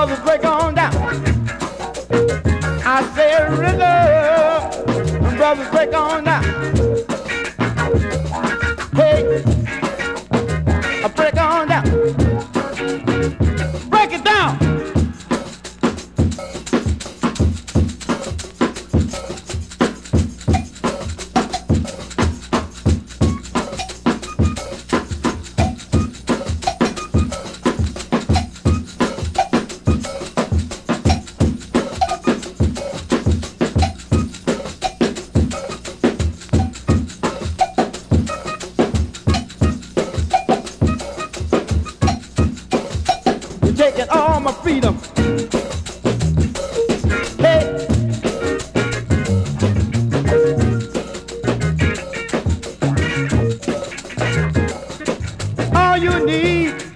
brothers, break on down. I say rhythm, brothers, break on down. Hey, break on down. Break it down. Taking all my freedom. Hey, all you need